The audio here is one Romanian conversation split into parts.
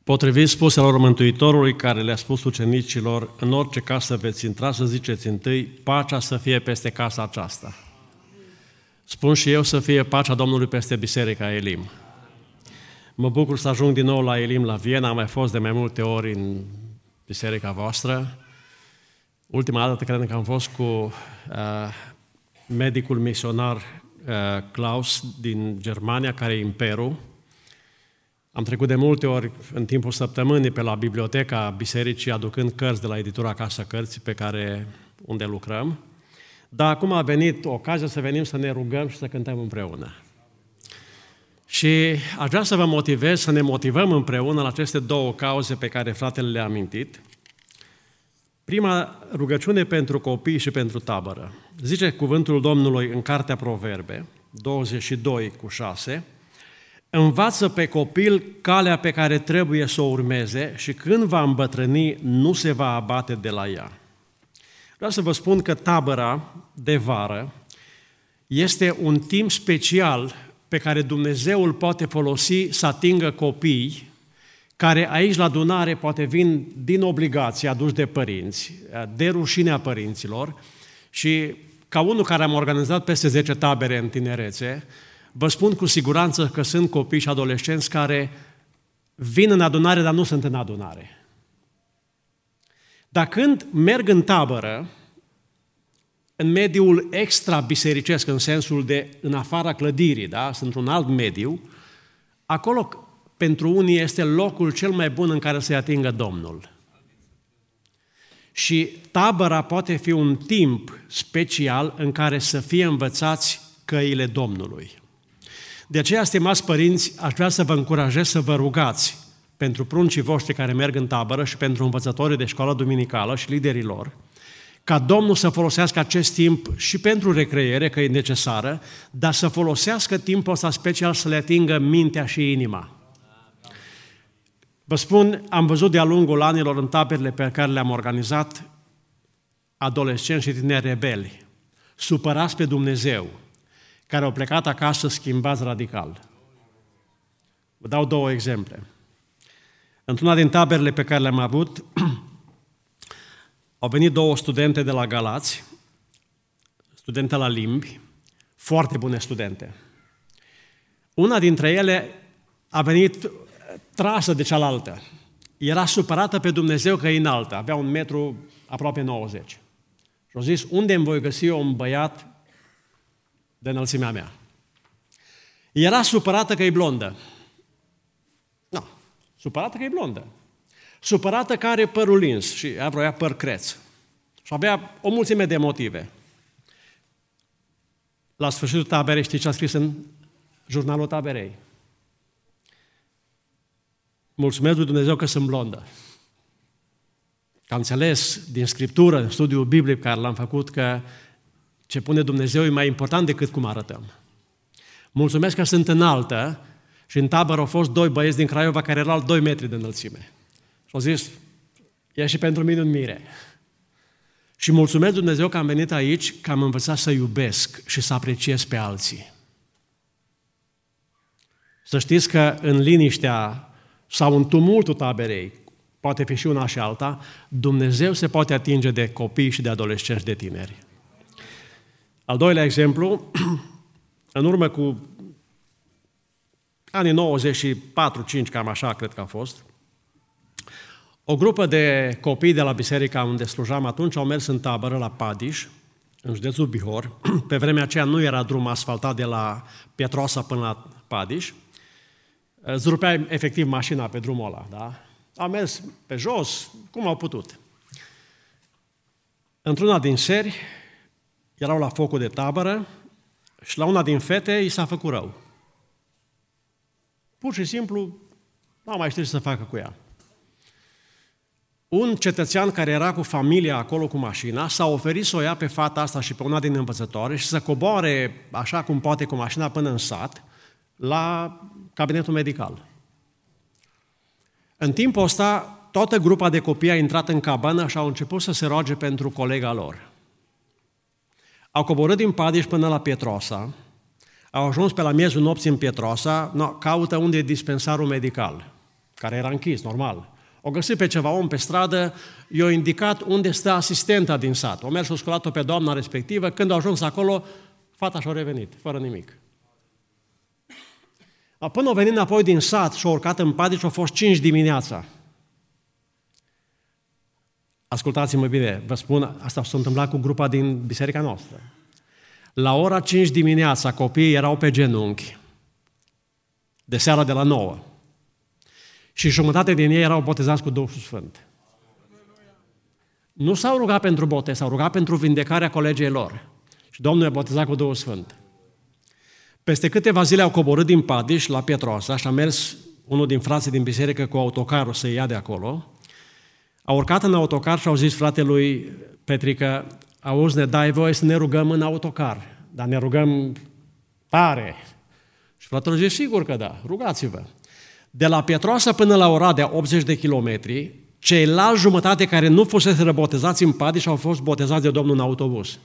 Potrivit spuselor Mântuitorului care le-a spus ucenicilor, în orice casă veți intra să ziceți întâi, pacea să fie peste casa aceasta. Spun și eu să fie pacea Domnului peste Biserica Elim. Mă bucur să ajung din nou la Elim, la Viena, am mai fost de mai multe ori în biserica voastră. Ultima dată cred că am fost cu medicul misionar Klaus din Germania, care e în Peru. Am trecut de multe ori în timpul săptămânii pe la biblioteca bisericii, aducând cărți de la editura Casa Cărții unde lucrăm. Dar acum a venit ocazia să venim să ne rugăm și să cântăm împreună. Și aș vrea să vă motivez, să ne motivăm împreună la aceste două cauze pe care fratele le-a amintit. Prima, rugăciune pentru copii și pentru tabără. Zice cuvântul Domnului în Cartea Proverbe, 22:6, învață pe copil calea pe care trebuie să o urmeze și când va îmbătrâni, nu se va abate de la ea. Vreau să vă spun că tabăra de vară este un timp special pe care Dumnezeu îl poate folosi să atingă copii care aici la adunare poate vin din obligații aduși de părinți, de rușinea părinților și ca unul care am organizat peste 10 tabere în tinerețe, vă spun cu siguranță că sunt copii și adolescenți care vin în adunare, dar nu sunt în adunare. Dar când merg în tabără, în mediul extra-bisericesc, în sensul de în afara clădirii, da? Sunt într-un alt mediu, acolo pentru unii este locul cel mai bun în care să-i atingă Domnul. Și tabăra poate fi un timp special în care să fie învățați căile Domnului. De aceea, stimați părinți, aș vrea să vă încurajez să vă rugați pentru pruncii voștri care merg în tabără și pentru învățătorii de școală duminicală și liderii lor, ca Domnul să folosească acest timp și pentru recreere, că e necesară, dar să folosească timpul ăsta special să le atingă mintea și inima. Vă spun, am văzut de-a lungul anilor în taberele pe care le-am organizat adolescenți și tineri rebeli, supărați pe Dumnezeu, care au plecat acasă schimbați radical. Vă dau 2 exemple. Într-una din taberele pe care le-am avut, au venit 2 studente de la Galați, studente la limbi, foarte bune studente. Una dintre ele a venit trasă de cealaltă. Era supărată pe Dumnezeu că e înaltă, avea 1 metru aproape 90. Și au zis, unde îmi voi găsi eu un băiat de înălțimea mea? Era supărată că e blondă. Nu, supărată că e blondă. Supărată că are părul lins și ea vroia păr creț. Și avea o mulțime de motive. La sfârșitul taberei, știți ce a scris în jurnalul taberei? Mulțumesc lui Dumnezeu că sunt blondă. Că am înțeles din Scriptură, în studiul biblic care l-am făcut, că ce pune Dumnezeu e mai important decât cum arătăm. Mulțumesc că sunt înaltă și în tabără au fost 2 băieți din Craiova care erau 2 metri de înălțime. Și au zis, e și pentru mine un mire. Și mulțumesc Dumnezeu că am venit aici, că am învățat să iubesc și să apreciez pe alții. Să știți că în liniștea sau în tumultul taberei, poate fi și una și alta, Dumnezeu se poate atinge de copii și de adolescenți, de tineri. Al doilea exemplu, în urmă cu anii 94-5, cam așa cred că a fost, o grupă de copii de la biserica unde slujam atunci au mers în tabără la Padiș, în județul Bihor. Pe vremea aceea nu era drum asfaltat de la Pietroasa până la Padiș. Îți rupeai efectiv mașina pe drumul ăla, da? Au mers pe jos, cum au putut. Într-una din seri, erau la focul de tabără și la una din fete i s-a făcut rău. Pur și simplu, nu mai știu ce să facă cu ea. Un cetățean care era cu familia acolo cu mașina s-a oferit să o ia pe fata asta și pe una din învățătoare și să coboare așa cum poate cu mașina până în sat la cabinetul medical. În timpul ăsta, toată grupa de copii a intrat în cabană și au început să se roage pentru colega lor. Au coborât din Padiș până la Pietroasa, au ajuns pe la miezul nopții în Pietroasa, caută unde e dispensarul medical. care era închis, normal. O găsit pe ceva om pe stradă, i-a indicat unde stă asistenta din sat. O mers și-a sculat-o pe doamna respectivă, când a ajuns acolo, fata și-a revenit, fără nimic. Până a venit înapoi din sat și-a urcat în padici, a fost 5 dimineața. Ascultați-mă bine, vă spun, asta s-a întâmplat cu grupa din biserica noastră. La ora 5 dimineața, copiii erau pe genunchi, de seara de la 9. Și jumătate din ei erau botezați cu Duhul Sfânt. Nu s-au rugat pentru botez, s-au rugat pentru vindecarea colegei lor. Și Domnul i-a botezat cu Duhul Sfânt. Peste câteva zile au coborât din Padiș la Pietroasa și a mers unul din frații din biserică cu autocarul să ia de acolo. Au urcat în autocar și au zis fratelui Petrică, auzi, ne dai voie să ne rugăm în autocar, dar ne rugăm tare. Și fratele zice, sigur că da, rugați-vă. De la Pietroasa până la Oradea, 80 de kilometri, ceilalți jumătate care nu fusese botezați în Padiș au fost botezați de Domnul în autobuz.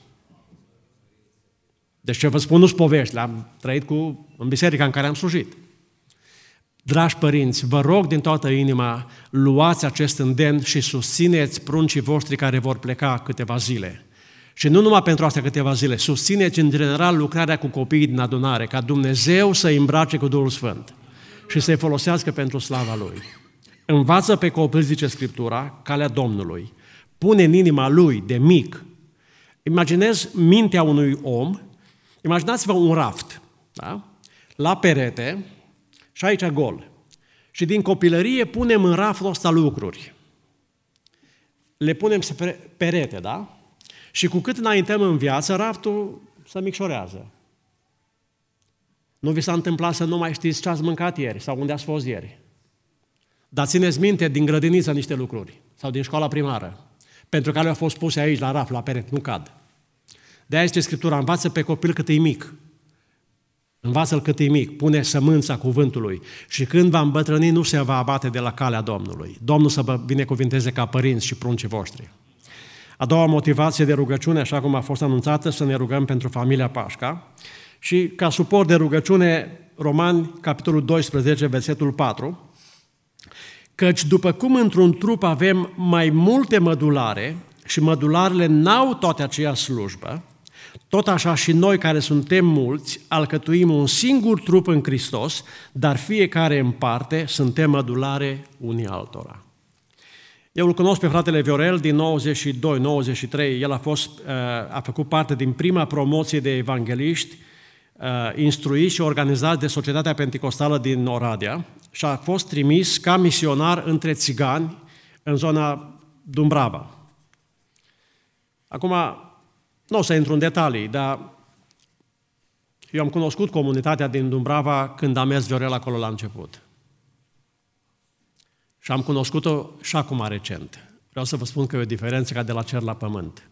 Deci ce vă spun nu-s povești, le-am trăit în biserica în care am slujit. Dragi părinți, vă rog din toată inima, luați acest îndemn și susțineți pruncii voștri care vor pleca câteva zile. Și nu numai pentru astea câteva zile, susțineți în general lucrarea cu copiii din adunare, ca Dumnezeu să-i îmbrace cu Duhul Sfânt și să-i folosească pentru slava Lui. Învață pe copil, zice Scriptura, calea Domnului. Pune în inima lui de mic. Imaginez mintea unui om, imaginați-vă un raft, da? La perete și aici gol. Și din copilărie punem în raftul ăsta lucruri. Le punem pe perete, da? Și cu cât înaintăm în viață, raftul se micșorează. Nu vi s-a întâmplat să nu mai știți ce ați mâncat ieri sau unde ați fost ieri. Dar țineți minte din grădiniță niște lucruri sau din școala primară, pentru că le-au fost puse aici, la raft, la perete, nu cad. De-aia este Scriptura, învață pe copil cât e mic. Învață-l cât e mic, pune sămânța cuvântului și când va îmbătrâni nu se va abate de la calea Domnului. Domnul să vă binecuvinteze ca părinți și pruncii voștri. A doua motivație de rugăciune, așa cum a fost anunțată, să ne rugăm pentru familia Pașca și ca suport de rugăciune, Romani, capitolul 12, versetul 4, căci după cum într-un trup avem mai multe mădulare și mădularele n-au toate aceeași slujbă, tot așa și noi care suntem mulți alcătuim un singur trup în Hristos, dar fiecare în parte suntem mădulare unii altora. Eu îl cunosc pe fratele Viorel din 92-93, el a făcut parte din prima promoție de evangeliști instruiți și organizați de Societatea Penticostală din Oradea și a fost trimis ca misionar între țigani în zona Dumbrava. Acum, nu o să intru în detalii, dar eu am cunoscut comunitatea din Dumbrava când a mers Viorel acolo la început. Și am cunoscut-o și acum recent. Vreau să vă spun că e o diferență ca de la cer la pământ.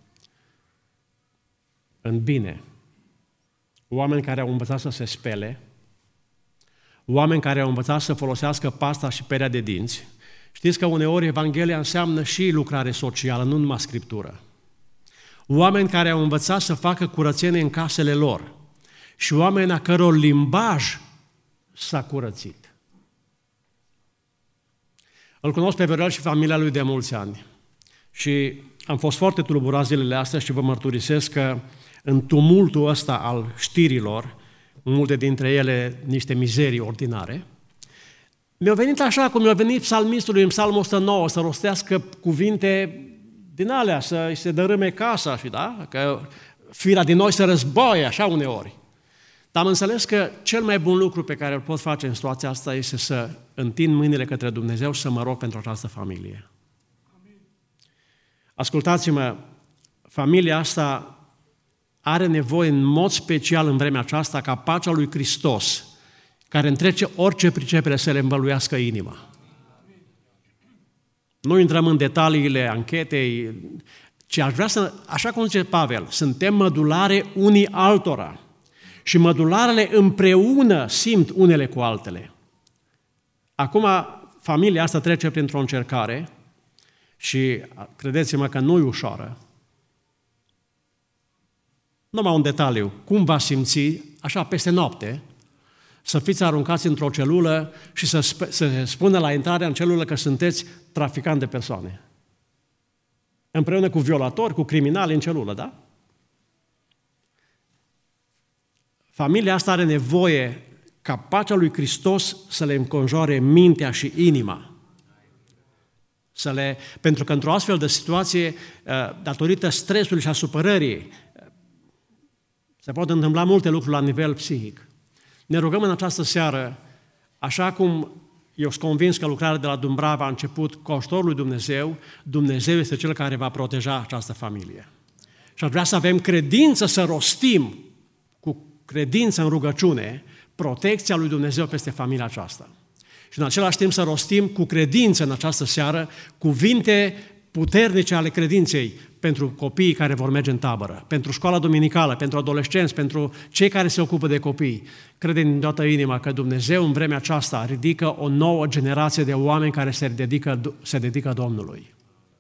În bine. Oameni care au învățat să se spele, oameni care au învățat să folosească pasta și perea de dinți. Știți că uneori Evanghelia înseamnă și lucrare socială, nu numai Scriptură. Oameni care au învățat să facă curățenie în casele lor și oameni a căror limbaj s-a curățit. Îl cunosc pe Viorel și familia lui de mulți ani și am fost foarte tulburat zilele astea și vă mărturisesc că în tumultul ăsta al știrilor, multe dintre ele niște mizerii ordinare, mi-a venit așa cum mi-a venit psalmistului în Psalmul 109 să rostească cuvinte din alea, să-i se dărâme casa și da, că firea din noi se războie, așa uneori. Dar am înțeles că cel mai bun lucru pe care îl pot face în situația asta este să întind mâinile către Dumnezeu și să mă rog pentru această familie. Ascultați-mă, familia asta are nevoie în mod special în vremea aceasta ca pacea lui Hristos, care întrece orice pricepere, să le învăluiască inima. Nu intrăm în detaliile anchetei, ci aș vrea să, așa cum zice Pavel, suntem mădulare unii altora și mădularele împreună simt unele cu altele. Acum, familia asta trece printr-o încercare și credeți-mă că nu e ușoară. Numai un detaliu, cum va simți, așa peste noapte, să fiți aruncați într-o celulă și să se spună la intrarea în celulă că sunteți traficanți de persoane. Împreună cu violatori, cu criminali în celulă, da? Familia asta are nevoie ca pacea lui Hristos să le înconjoare mintea și inima. Pentru că într-o astfel de situație, datorită stresului și a supărării, se pot întâmpla multe lucruri la nivel psihic. Ne rugăm în această seară, așa cum eu sunt convins că lucrarea de la Dumbrava a început cu ajutorul lui Dumnezeu, Dumnezeu este Cel care va proteja această familie. Și ar vrea să avem credință, să rostim cu credință în rugăciune protecția lui Dumnezeu peste familia aceasta. Și în același timp să rostim cu credință în această seară cuvinte puternice ale credinței pentru copiii care vor merge în tabără, pentru școala duminicală, pentru adolescenți, pentru cei care se ocupă de copii. Credem din toată inima că Dumnezeu în vremea aceasta ridică o nouă generație de oameni care se dedică Domnului.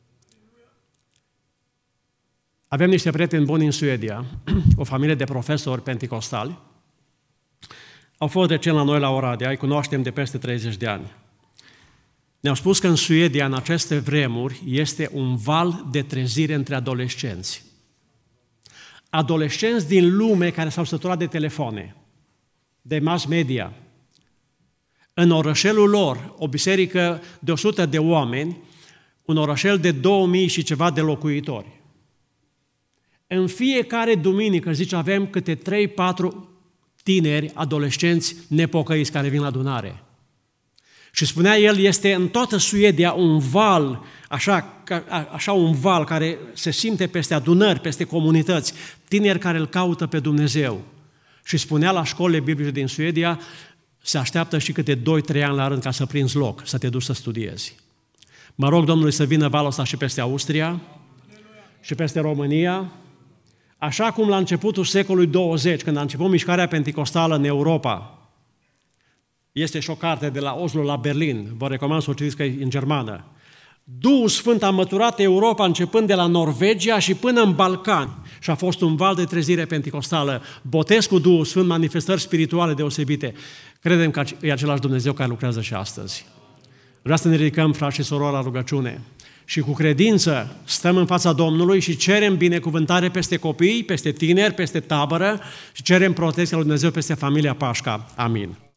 Avem niște prieteni buni în Suedia, o familie de profesori penticostali. Au fost recent la noi la Oradea, îi cunoaștem de peste 30 de ani. Ne-au spus că în Suedia, în aceste vremuri, este un val de trezire între adolescenți. Adolescenți din lume care s-au săturat de telefoane, de mass media. În orășelul lor, o biserică de 100 de oameni, un orășel de 2000 și ceva de locuitori. În fiecare duminică, zice, avem câte 3-4 tineri, adolescenți nepocăiți care vin la adunare. Și spunea el, este în toată Suedia un val, așa un val care se simte peste adunări, peste comunități, tineri care îl caută pe Dumnezeu. Și spunea la școlile biblice din Suedia, se așteaptă și câte 2-3 ani la rând ca să prinzi loc, să te duci să studiezi. Mă rog Domnului să vină valul ăsta și peste Austria și peste România, așa cum la începutul secolului 20, când a început mișcarea penticostală în Europa. Este și o carte de la Oslo la Berlin, vă recomand să o citiți că e în germană. Duhul Sfânt a măturat Europa începând de la Norvegia și până în Balcani și a fost un val de trezire penticostală, botez cu Duhul Sfânt, manifestări spirituale deosebite. Credem că e același Dumnezeu care lucrează și astăzi. Vreau să ne ridicăm, frați și surori, la rugăciune și cu credință stăm în fața Domnului și cerem binecuvântare peste copii, peste tineri, peste tabără și cerem protecția lui Dumnezeu peste familia Pașca. Amin.